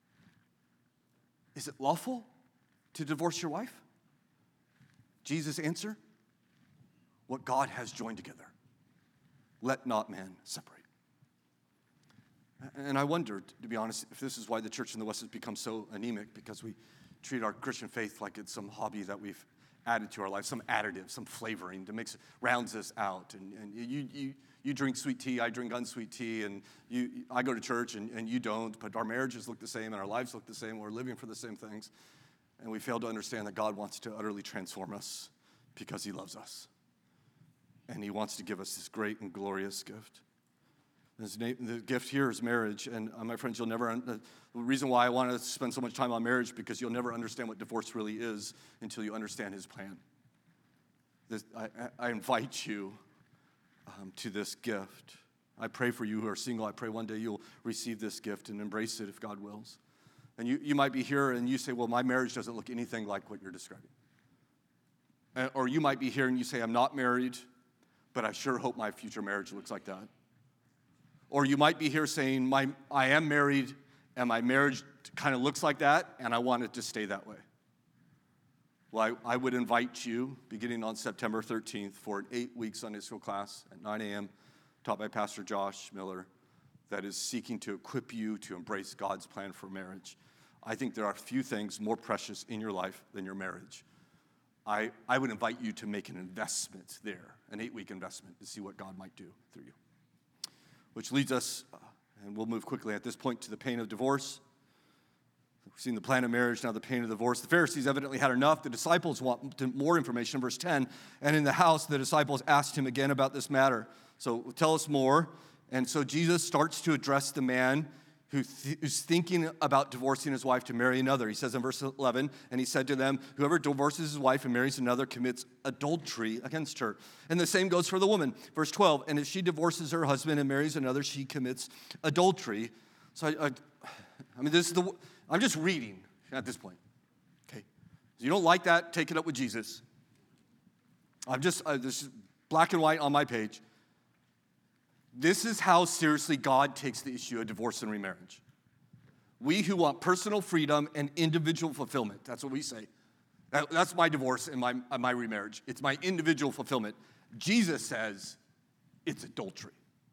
[SPEAKER 1] Is it lawful to divorce your wife? Jesus' answer, what God has joined together. Let not man separate. And I wonder, to be honest, if this is why the church in the West has become so anemic, because we treat our Christian faith like it's some hobby that we've added to our life, some additive, some flavoring that makes rounds us out. And, and you, you, you drink sweet tea, I drink unsweet tea, and you, I go to church and, and you don't, but our marriages look the same and our lives look the same, and we're living for the same things. And we fail to understand that God wants to utterly transform us because he loves us. And he wants to give us this great and glorious gift. His name, the gift here is marriage. And uh, my friends, you'll never, un- the reason why I want to spend so much time on marriage, because you'll never understand what divorce really is until you understand his plan. This, I, I invite you um, to this gift. I pray for you who are single. I pray one day you'll receive this gift and embrace it if God wills. And you, you might be here and you say, well, my marriage doesn't look anything like what you're describing. Uh, or you might be here and you say, I'm not married, but I sure hope my future marriage looks like that. Or you might be here saying, my, I am married, and my marriage kind of looks like that, and I want it to stay that way. Well, I, I would invite you, beginning on September thirteenth, for an eight-week Sunday school class at nine a.m., taught by Pastor Josh Miller, that is seeking to equip you to embrace God's plan for marriage. I think there are few things more precious in your life than your marriage. I, I would invite you to make an investment there, an eight-week investment, to see what God might do through you. Which leads us, uh, and we'll move quickly at this point, to the pain of divorce. We've seen the plan of marriage, now the pain of divorce. The Pharisees evidently had enough. The disciples want more information. Verse ten, and in the house, the disciples asked him again about this matter. So tell us more. And so Jesus starts to address the man who th- who's thinking about divorcing his wife to marry another. He says in verse eleven, and he said to them, whoever divorces his wife and marries another commits adultery against her. And the same goes for the woman. Verse twelve, and if she divorces her husband and marries another, she commits adultery. So I, I, I mean, this is the, I'm just reading at this point, okay? If you don't like that, take it up with Jesus. I'm just, uh, this is black and white on my page. This is how seriously God takes the issue of divorce and remarriage. We who want personal freedom and individual fulfillment, that's what we say. That, that's my divorce and my, uh, my remarriage. It's my individual fulfillment. Jesus says it's adultery.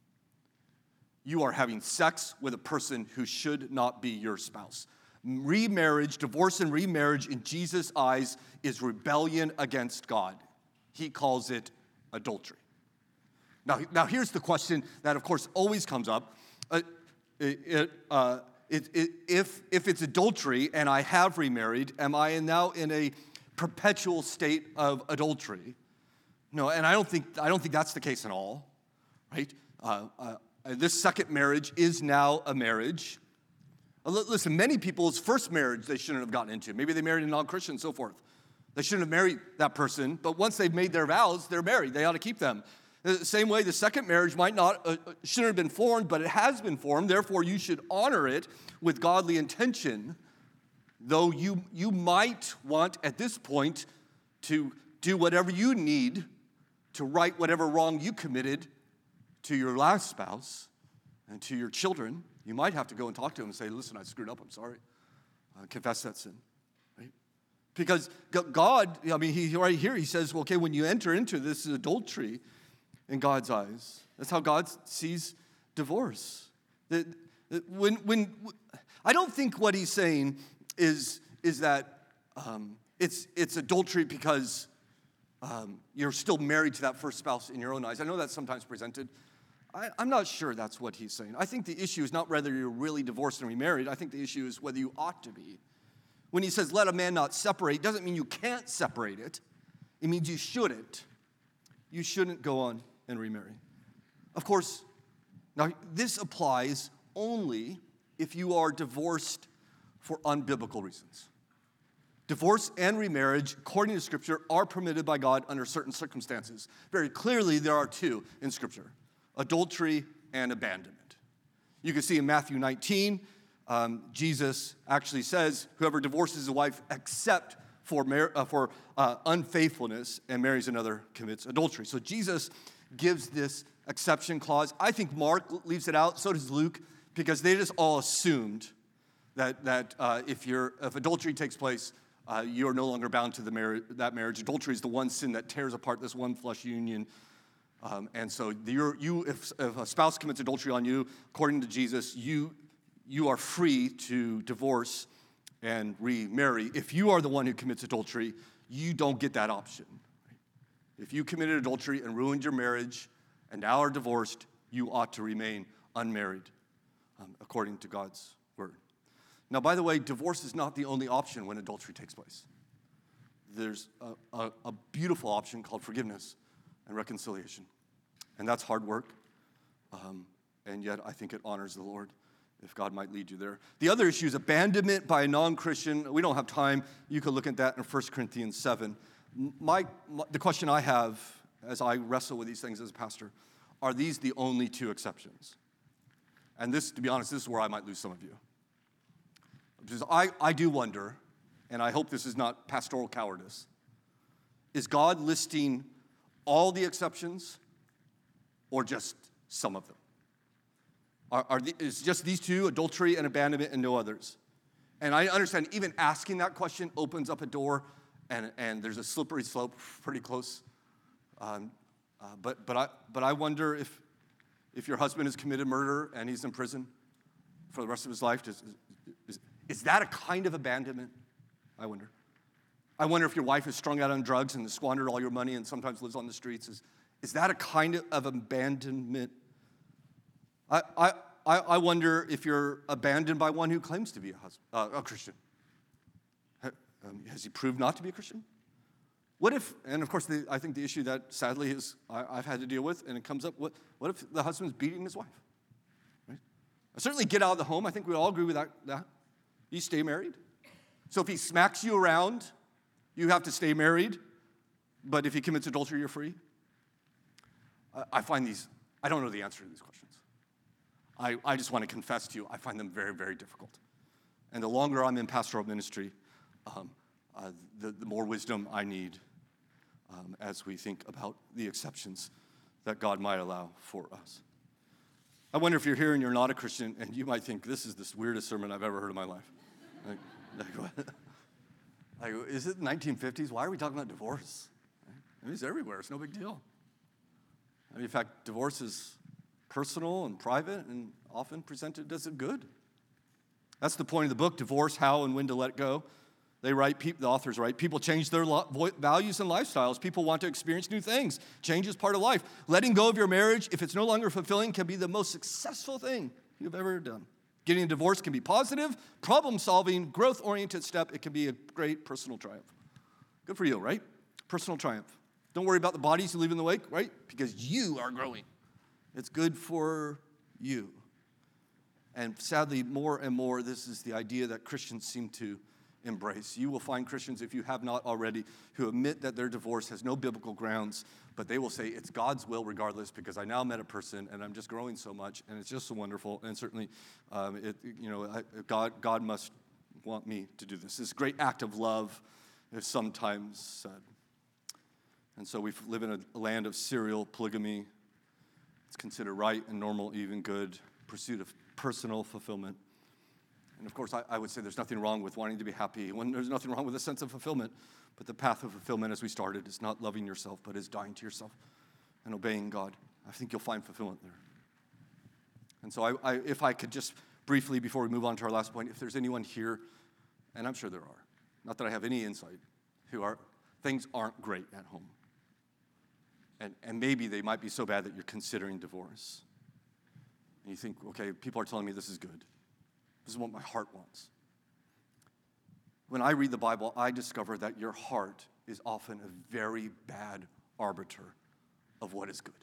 [SPEAKER 1] You are having sex with a person who should not be your spouse. Remarriage, divorce and remarriage in Jesus' eyes is rebellion against God. He calls it adultery. Now, now here's the question that, of course, always comes up. Uh, it, uh, it, it, if, if it's adultery and I have remarried, am I now in a perpetual state of adultery? No, and I don't think, I don't think that's the case at all, right? Uh, uh, this second marriage is now a marriage. Uh, listen, many people's first marriage they shouldn't have gotten into. Maybe they married a non-Christian and so forth. They shouldn't have married that person, but once they've made their vows, they're married. They ought to keep them. The same way, the second marriage might not, uh, shouldn't have been formed, but it has been formed. Therefore, you should honor it with godly intention, though you, you might want at this point to do whatever you need to right whatever wrong you committed to your last spouse and to your children. You might have to go and talk to them and say, listen, I screwed up, I'm sorry. Uh, confess that sin. Because God, I mean, he right here, he says, well, okay, when you enter into this adultery in God's eyes, that's how God sees divorce. That, that when, when, I don't think what he's saying is, is that um, it's, it's adultery because um, you're still married to that first spouse in your own eyes. I know that's sometimes presented. I, I'm not sure that's what he's saying. I think the issue is not whether you're really divorced and remarried. I think the issue is whether you ought to be. When he says, let a man not separate, doesn't mean you can't separate it. It means you shouldn't. You shouldn't go on and remarry. Of course, now this applies only if you are divorced for unbiblical reasons. Divorce and remarriage, according to Scripture, are permitted by God under certain circumstances. Very clearly, there are two in Scripture, adultery and abandonment. You can see in Matthew nineteen, Um, Jesus actually says, whoever divorces a wife except for, mar- uh, for uh, unfaithfulness and marries another commits adultery. So Jesus gives this exception clause. I think Mark leaves it out, so does Luke, because they just all assumed that, that uh, if, you're, if adultery takes place, uh, you're no longer bound to the mar- that marriage. Adultery is the one sin that tears apart this one flesh union. Um, and so you're, you, if, if a spouse commits adultery on you, according to Jesus, you you are free to divorce and remarry. If you are the one who commits adultery, you don't get that option. If you committed adultery and ruined your marriage and now are divorced, you ought to remain unmarried, um, according to God's word. Now, by the way, divorce is not the only option when adultery takes place. There's a, a, a beautiful option called forgiveness and reconciliation. And that's hard work, um, and yet I think it honors the Lord, if God might lead you there. The other issue is abandonment by a non-Christian. We don't have time. You can look at that in First Corinthians seven. My, my, the question I have as I wrestle with these things as a pastor, are these the only two exceptions? And this, to be honest, this is where I might lose some of you. Because I, I do wonder, and I hope this is not pastoral cowardice, is God listing all the exceptions or just some of them? Are, are the, is just these two, adultery and abandonment, and no others? And I understand even asking that question opens up a door, and, and there's a slippery slope pretty close. Um, uh, but but I but I wonder if if your husband has committed murder and he's in prison for the rest of his life, does, is, is that a kind of abandonment? I wonder. I wonder if your wife is strung out on drugs and has squandered all your money and sometimes lives on the streets. Is, is that a kind of, of abandonment? I, I, I wonder if you're abandoned by one who claims to be a, husband, uh, a Christian. Um, has he proved not to be a Christian? What if, and of course, the, I think the issue that sadly is I, I've had to deal with, and it comes up, what, what if the husband's beating his wife? Right? Certainly get out of the home. I think we all agree with that, that. You stay married. So if he smacks you around, you have to stay married. But if he commits adultery, you're free. I, I find these, I don't know the answer to these questions. I, I just want to confess to you, I find them very, very difficult. And the longer I'm in pastoral ministry, um, uh, the, the more wisdom I need um, as we think about the exceptions that God might allow for us. I wonder if you're here and you're not a Christian, and you might think, this is the weirdest sermon I've ever heard in my life. Like, like, what? Like, is it the nineteen fifties? Why are we talking about divorce? I mean, it's everywhere. It's no big deal. I mean, in fact, divorce is personal and private and often presented as a good. That's the point of the book, Divorce, How and When to Let Go. They write, the authors write, people change their values and lifestyles. People want to experience new things. Change is part of life. Letting go of your marriage, if it's no longer fulfilling, can be the most successful thing you've ever done. Getting a divorce can be positive, problem-solving, growth-oriented step. It can be a great personal triumph. Good for you, right? Personal triumph. Don't worry about the bodies you leave in the wake, right? Because you are growing. It's good for you. And sadly, more and more, this is the idea that Christians seem to embrace. You will find Christians, if you have not already, who admit that their divorce has no biblical grounds, but they will say it's God's will regardless because I now met a person and I'm just growing so much and it's just so wonderful. And certainly, um, it, you know, I, God, God must want me to do this. This great act of love is sometimes said. And so we live in a land of serial polygamy. It's considered right and normal, even good, pursuit of personal fulfillment. And of course, I, I would say there's nothing wrong with wanting to be happy. When there's nothing wrong with a sense of fulfillment. But the path of fulfillment, as we started, is not loving yourself, but is dying to yourself and obeying God. I think you'll find fulfillment there. And so I, I, if I could just briefly, before we move on to our last point, if there's anyone here, and I'm sure there are, not that I have any insight, who are, things aren't great at home. And, and maybe they might be so bad that you're considering divorce. And you think, okay, people are telling me this is good. This is what my heart wants. When I read the Bible, I discover that your heart is often a very bad arbiter of what is good.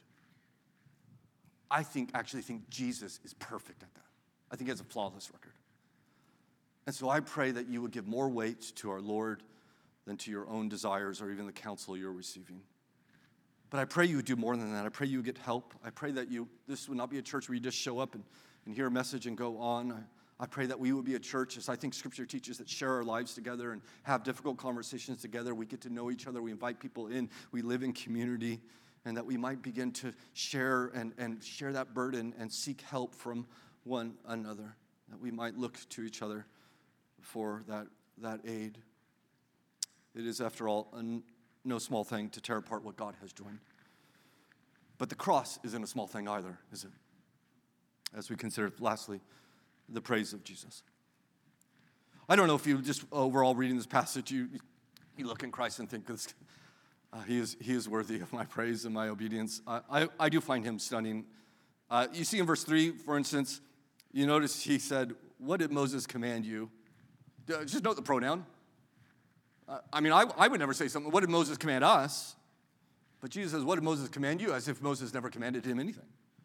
[SPEAKER 1] I think, actually think Jesus is perfect at that. I think he has a flawless record. And so I pray that you would give more weight to our Lord than to your own desires or even the counsel you're receiving. But I pray you would do more than that. I pray you would get help. I pray that you, this would not be a church where you just show up and, and hear a message and go on. I, I pray that we would be a church, as I think Scripture teaches, that share our lives together and have difficult conversations together. We get to know each other. We invite people in. We live in community. And that we might begin to share and, and share that burden and seek help from one another. That we might look to each other for that, that aid. It is, after all, an no small thing to tear apart what God has joined. But the cross isn't a small thing either, is it? As we consider, lastly, the praise of Jesus. I don't know if you just overall reading this passage, you, you look in Christ and think, this, uh, he, is, he is worthy of my praise and my obedience. I, I, I do find him stunning. Uh, you see in verse three, for instance, you notice he said, what did Moses command you? Uh, just note the pronoun. Uh, I mean, I, I would never say something, what did Moses command us? But Jesus says, what did Moses command you? As if Moses never commanded him anything.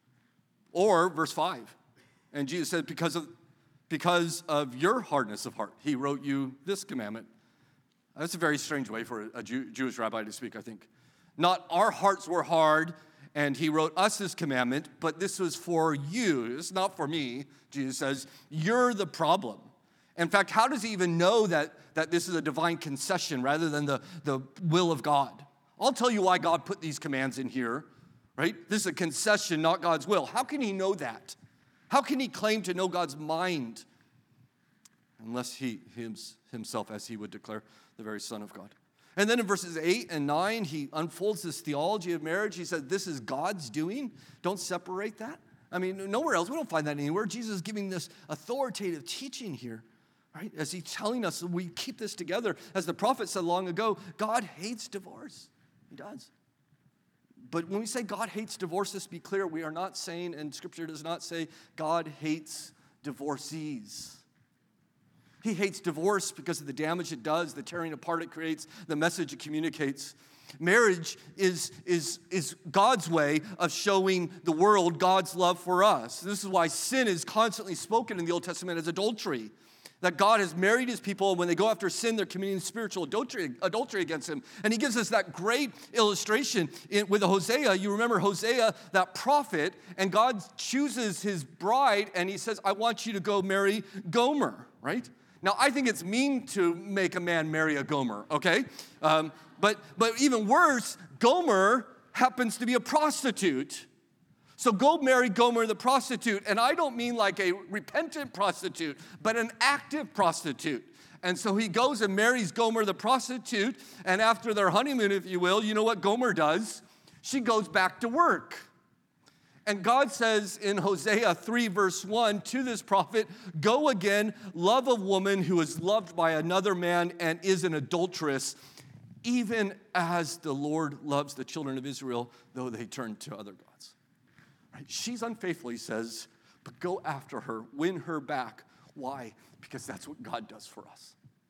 [SPEAKER 1] Or verse five, and Jesus said, because of, because of your hardness of heart, he wrote you this commandment. That's a very strange way for a Jew, Jewish rabbi to speak, I think. Not our hearts were hard, and he wrote us this commandment, but this was for you. It's not for me, Jesus says. You're the problem. In fact, how does he even know that, that this is a divine concession rather than the, the will of God? I'll tell you why God put these commands in here, right? This is a concession, not God's will. How can he know that? How can he claim to know God's mind? Unless he himself, as he would declare, the very Son of God. And then in verses eight and nine, he unfolds this theology of marriage. He said, this is God's doing. Don't separate that. I mean, nowhere else. We don't find that anywhere. Jesus is giving this authoritative teaching here. Right? As he's telling us, we keep this together. As the prophet said long ago, God hates divorce. He does. But when we say God hates divorce, let's be clear, we are not saying, and Scripture does not say, God hates divorcees. He hates divorce because of the damage it does, the tearing apart it creates, the message it communicates. Marriage is, is, is God's way of showing the world God's love for us. This is why sin is constantly spoken in the Old Testament as adultery. That God has married his people, and when they go after sin, they're committing spiritual adultery, adultery against him. And he gives us that great illustration in, with Hosea. You remember Hosea, that prophet, and God chooses his bride, and he says, I want you to go marry Gomer, right? Now, I think it's mean to make a man marry a Gomer, okay? Um, but, but even worse, Gomer happens to be a prostitute. So go marry Gomer the prostitute. And I don't mean like a repentant prostitute, but an active prostitute. And so he goes and marries Gomer the prostitute. And after their honeymoon, if you will, you know what Gomer does? She goes back to work. And God says in Hosea three, verse one, to this prophet, go again, love a woman who is loved by another man and is an adulteress, even as the Lord loves the children of Israel, though they turn to other gods. Right? She's unfaithful, he says, but go after her, win her back. Why? Because that's what God does for us.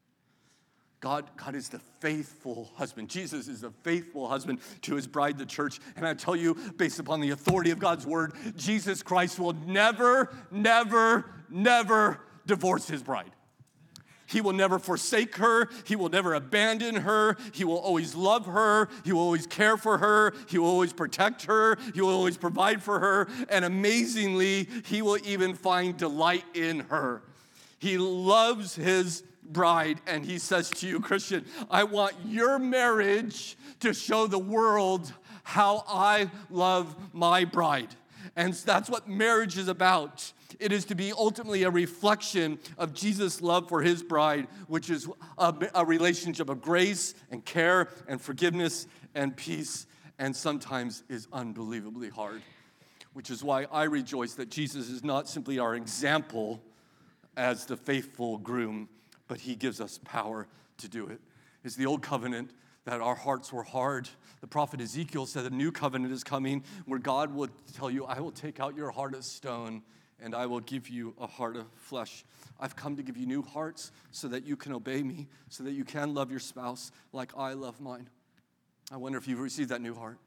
[SPEAKER 1] God, God is the faithful husband. Jesus is the faithful husband to his bride, the church. And I tell you, based upon the authority of God's word, Jesus Christ will never, never, never divorce his bride. He will never forsake her. He will never abandon her. He will always love her. He will always care for her. He will always protect her. He will always provide for her. And amazingly, he will even find delight in her. He loves his bride, and he says to you, Christian, I want your marriage to show the world how I love my bride. And that's what marriage is about. It is to be ultimately a reflection of Jesus' love for his bride, which is a, a relationship of grace and care and forgiveness and peace, and sometimes is unbelievably hard, which is why I rejoice that Jesus is not simply our example as the faithful groom, but he gives us power to do it. It's the old covenant that our hearts were hard. The prophet Ezekiel said a new covenant is coming where God will tell you, I will take out your heart of stone and I will give you a heart of flesh. I've come to give you new hearts so that you can obey me, so that you can love your spouse like I love mine. I wonder if you've received that new heart.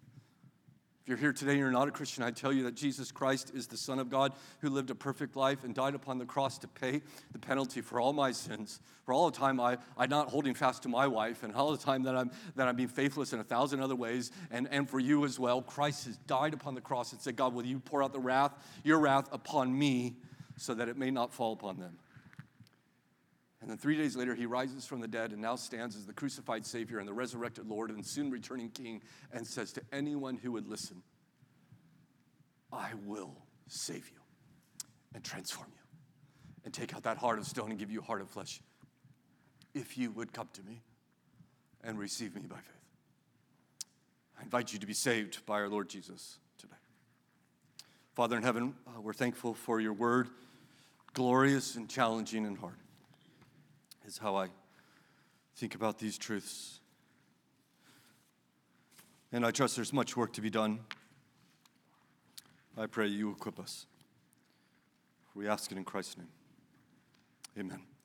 [SPEAKER 1] If you're here today and you're not a Christian, I tell you that Jesus Christ is the Son of God who lived a perfect life and died upon the cross to pay the penalty for all my sins. For all the time I, I'm not holding fast to my wife, and all the time that I'm that I'm being faithless in a thousand other ways, and, and for you as well, Christ has died upon the cross and said, God, will you pour out the wrath, your wrath upon me so that it may not fall upon them? And then three days later, he rises from the dead and now stands as the crucified Savior and the resurrected Lord and soon returning King and says to anyone who would listen, I will save you and transform you and take out that heart of stone and give you a heart of flesh if you would come to me and receive me by faith. I invite you to be saved by our Lord Jesus today. Father in heaven, uh, we're thankful for your word, glorious and challenging and hard. Is how I think about these truths. And I trust there's much work to be done. I pray you equip us. We ask it in Christ's name. Amen.